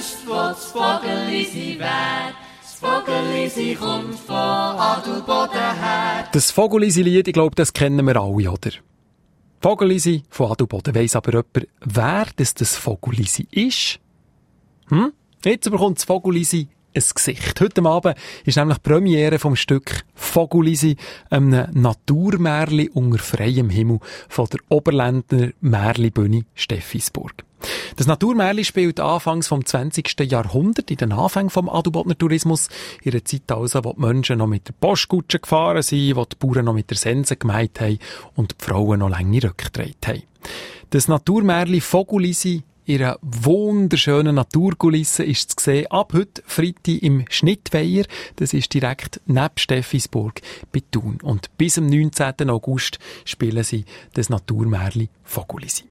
gewusst, wo das Vogelisi wär. Das Vogelisi kommt von Adelboden her. Das Vogelisi-Lied, ich glaube, das kennen wir alle, oder? Vogelisi von Adelboden. Weiss aber jemand, wer das Vogelisi ist? Jetzt bekommt das Vogelisi ein Gesicht. Heute Abend ist nämlich die Premiere vom Stück Vogelisi, einem Naturmärli unter freiem Himmel von der Oberländner Märlibühne Steffisburg. Das Naturmärli spielt anfangs vom 20. Jahrhundert, in den Anfängen vom Adelbodner Tourismus, in einer Zeit also, wo die Menschen noch mit der Postkutsche gefahren sind, wo die Bauern noch mit der Sense gemeint haben und die Frauen noch lange Röcke getragen haben. Das Naturmärli Vogelisi in einer wunderschönen Naturkulisse ist zu sehen, ab heute Freitag im Schnittweiher. Das ist direkt neben Steffisburg bei Thun. Und bis am 19. August spielen sie das Naturmärli Vogelisi.